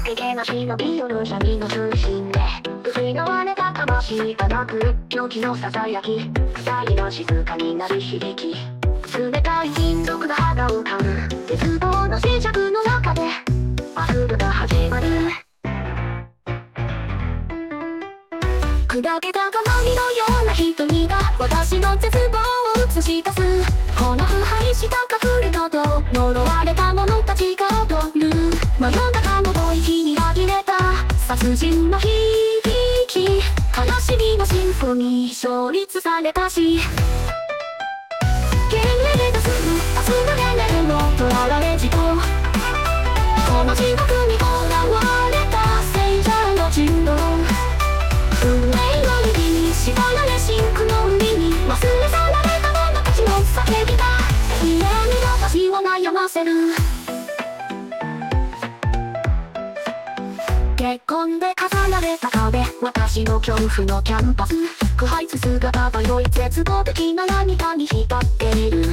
けげな忍び寄る闇の中心で失われた魂がなく狂気のささやき二人が静かに鳴り響き冷たい金属が肌を噛む絶望の静寂の中でバトルが始まる砕けた鏡のような瞳が私の絶望を映し出すこの腐敗した隠れ家と呪われた者たちが踊る真夜中の吐息に紛れた殺人の響き悲しみのシンフォニー勝立されたしゲレ出す明日のゲレの囚われじとこの地獄に囚われた聖者の人狼運命の指に縛られシンクの海に忘れ去られた者たちの叫びが永遠に私を悩ませる結婚で飾られた壁私の恐怖のキャンパス腐敗す姿漂い絶望的な涙に浸っている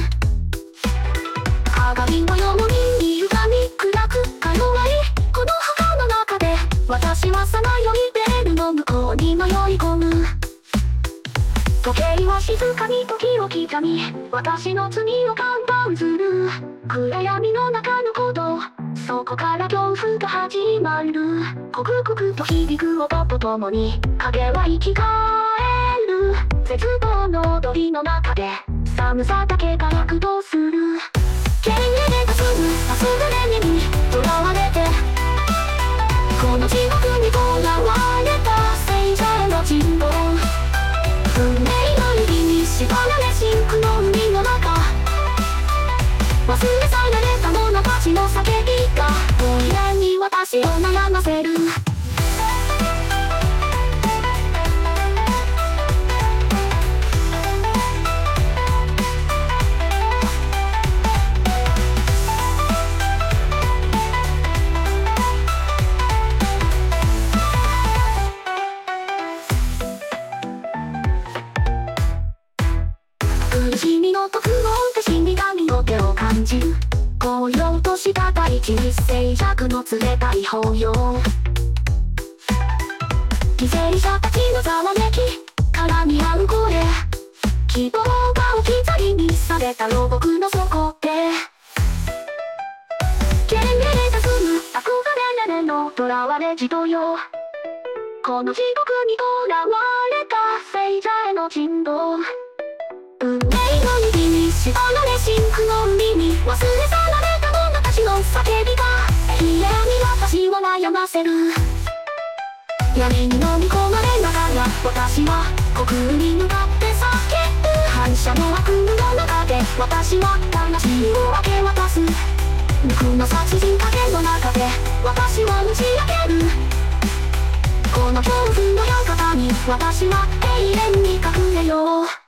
鏡のように歪み暗くか弱いこの墓の中で私はさまよいベールの向こうに迷い込む時計は静かに時を刻み私の罪をカウントダウンする暗闇の中の鼓動そこから恐怖が始まる刻々と響く音とともに影は生き返る絶望の踊りの中で寒さだけが躍動するゲレがすぐ忘れに囚われてこの地獄に囚われた聖者の人狼運命の指に縛られシンクの海の中忘れ去られた者たちの叫びが永遠に私を悩ませる苦しみの特応で死神の手を感じる荒涼とした大地に静寂の冷たい抱擁犠牲者たちのざわめき絡み合う声希望が置き去りにされた牢獄の底でゲレが住む憧れの囚われじとよこの地獄に囚われた聖者への人狼運命の指に縛られシンクの海に忘れ去られた者たちの叫びが永遠に私を悩ませる闇に飲み込まれながら私は虚空に向かって叫ぶ反射の悪夢の中で私は魂を明け渡す無垢の殺人影の中で私は打ち明けるこの恐怖の館に私は永遠に隠れよう